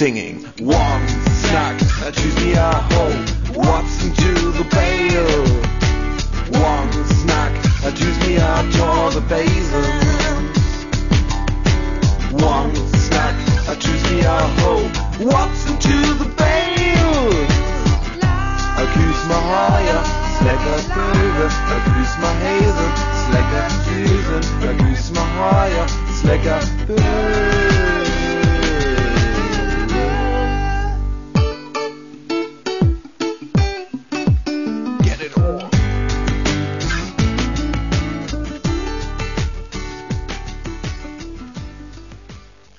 singing. One snack, choose me a hole. What's into the bale? One snack, choose me a tour the basins. One snack, choose me a hole. What's into the bale? Kus me haaien, slekker beugen. Kus me hezen, slekker duzen. Kus me haaien, slekker beugen.